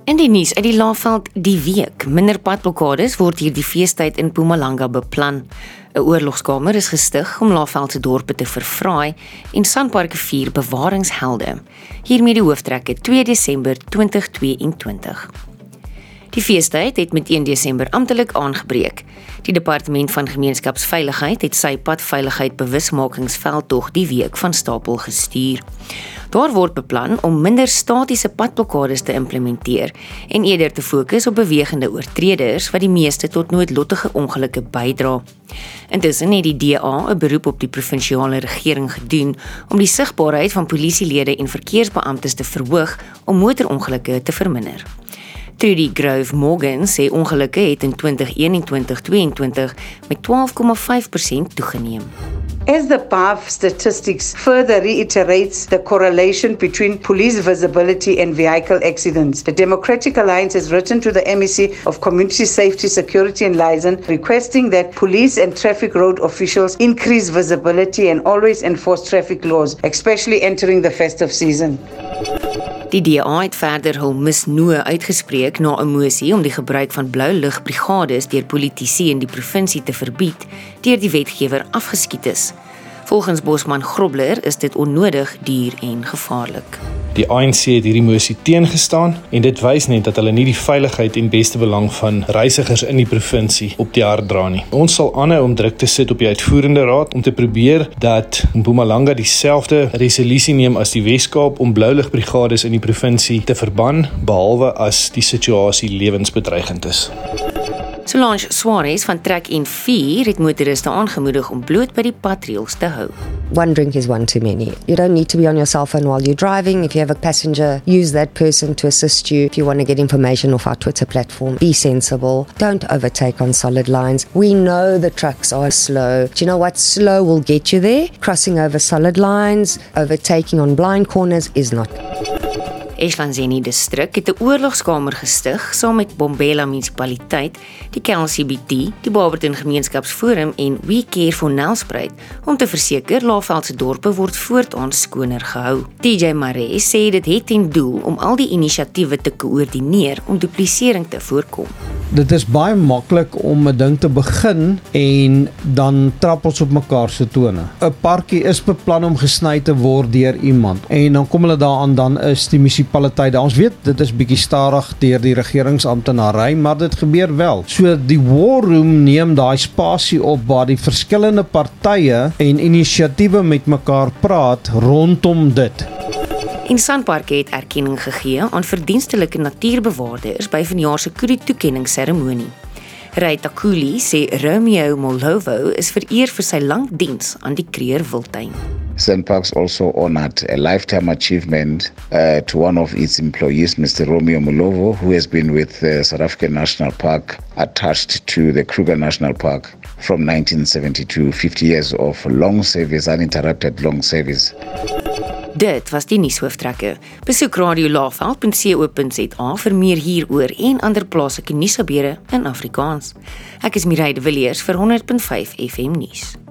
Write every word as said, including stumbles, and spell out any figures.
In die nuus uit die Laagveld die week, minder padblokkades word hier die feestyd in Mpumalanga beplan. 'n Oorlogskamer is gestig om Laagveldse dorpe te vervraai en Sanparks vier bewaringshelde. Hiermee die hooftrekke twee Desember tweeduisend tweeëntwintig. Die feestyd het met een Desember amptelik aangebreek. Die Departement van Gemeenskapsveiligheid het sy padveiligheid bewusmakingsveldtog die week van stapel gestuur. Daar word beplan om minder statiese padblokkades te implementeer en eerder te fokus op bewegende oortreders wat die meeste tot noodlottige ongelukke bydra. Intussen het die D A 'n beroep op die provinsiale regering gedoen om die sigbaarheid van polisielede en verkeersbeamptes te verhoog om motorongelukke te verminder. Trudy Grove Morgan sê ongelukke het in twintig eenentwintig tweeëntwintig met twaalf komma vyf persent toegeneem. As the B A F statistics further reiterates the correlation between police visibility and vehicle accidents, the Democratic Alliance has written to the M E C of Community Safety, Security and Liaison requesting that police and traffic road officials increase visibility and always enforce traffic laws, especially entering the festive season. Die D A het verder hul misnoë uitgespreek na 'n mosie om die gebruik van blou ligbrigades deur politici in die provinsie te verbied, deur die wetgewer afgeskiet is. Volgens Bosman Grobler is dit onnodig, duur en gevaarlik. Die A N C het hierdie mosie teengestaan en dit wys net dat hulle nie die veiligheid en beste belang van reisigers in die provinsie op die hart dra nie. Ons sal aanhou om druk te sit op die uitvoerende raad om te probeer dat Mpumalanga dieselfde resolusie neem as die Wes-Kaap om blouligbrigades in die provinsie te verban, behalwe as die situasie lewensbedreigend is. Solange Suarez van Trek N vier het motoriste aangemoedig om bloot by die padreëls te hou. One drink is one too many. You don't need to be on your cell phone while you're driving. If you have a passenger, use that person to assist you. If you want to get information off our Twitter platform, be sensible. Don't overtake on solid lines. We know the trucks are slow. Do you know what? Slow will get you there. Crossing over solid lines, overtaking on blind corners is not. Eswatini distrik het 'n oorlogskamer gestig saam met Bombela munisipaliteit, die K L C B T, die Barberton Gemeenskapsforum en We Care for Nelspruit om te verseker Laagveldse dorpe word voortaan skoner gehou. T J Maree sê dit het ten doel om al die inisiatiewe te koördineer om duplisering te voorkom. Dit is baie maklik om 'n ding te begin en dan trap ons op mekaar se tone. 'n Parkie is beplan om gesny te word deur iemand en dan kom hulle daaraan, dan is die munisipaliteite. Ons weet dit is bietjie stadig deur die regeringsamptenary, maar dit gebeur wel. So die war room neem daai spasie op waar die verskillende partye en inisiatiewe met mekaar praat rondom dit. En Sanparks het erkenning gegee aan verdienstelike natuurbewaarders by vanjaar se Kudu-toekenningsseremonie. Ray Takuli sê Romeo Molovo is vereer vir sy lang diens aan die Kruger Wildtuin. Sanparks also honored a lifetime achievement uh, to one of its employees, Mister Romeo Molovo, who has been with the South African National Park attached to the Kruger National Park from nineteen seventy-two, fifty years of long service, uninterrupted long service. Dit was die nuushooftrekke. Besoek radio laagveld punt co punt za vir meer hieroor en ander plaaslike nuusgebeure in Afrikaans. Ek is Mireille de Villiers vir honderd punt vyf F M nuus.